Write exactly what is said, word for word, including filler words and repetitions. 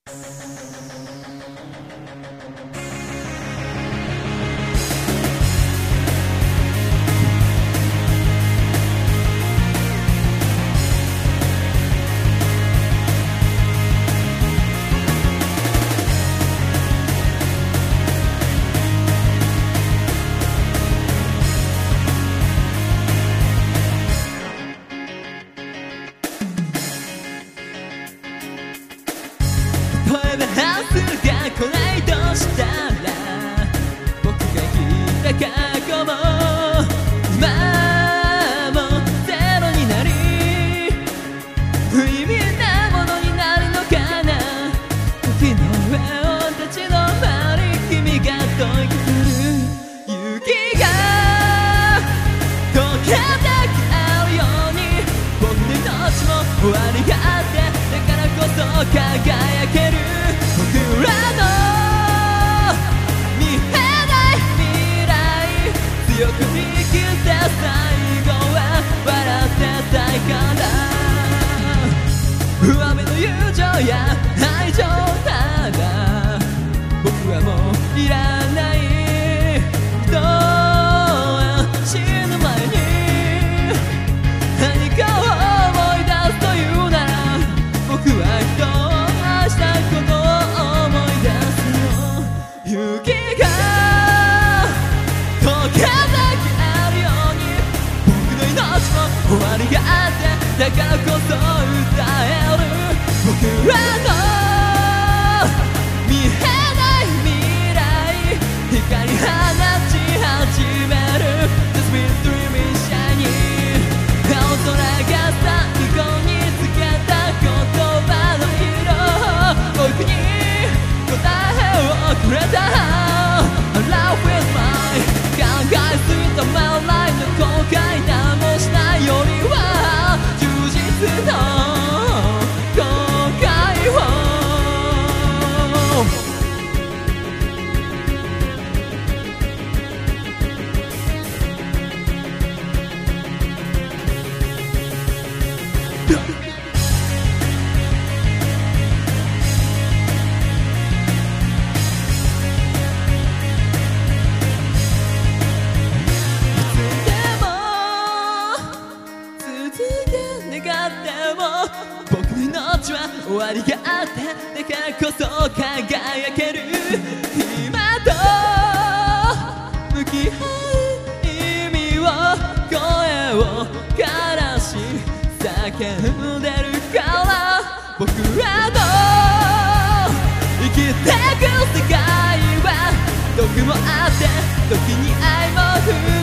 例えばハウスが来ないとしたら、僕が聞いた過去も今もゼロになり、無意味なものになるのかな。時の上を立ち止まり、君が問いかける勇気が溶けて消えるように、僕の命も終わりがあって、だからこそ輝ける。僕らの見えない未来、強く生きて最後は笑ってたいから。上辺の友情や愛情なら僕はもういらない。人は死ぬ前に何かを思い出すというなら、僕は人を愛したことを思い出すの。勇気が溶けて消えるように、僕の命も終わりがあって、だからこそ歌える。僕らの見えない未来、光放ち始める。 The sweet dreaming shining、 青空が最後につけた言葉の色、僕に答えをくれた。 Love is mine、 考えすぎた未来の後悔何もしないよりは充実の後悔を。僕の命は終わりがあって、だからこそ輝ける。今と向き合う意味を、声を枯らし叫んでるから。僕らの生きてく世界は毒もあって、時に愛も降る。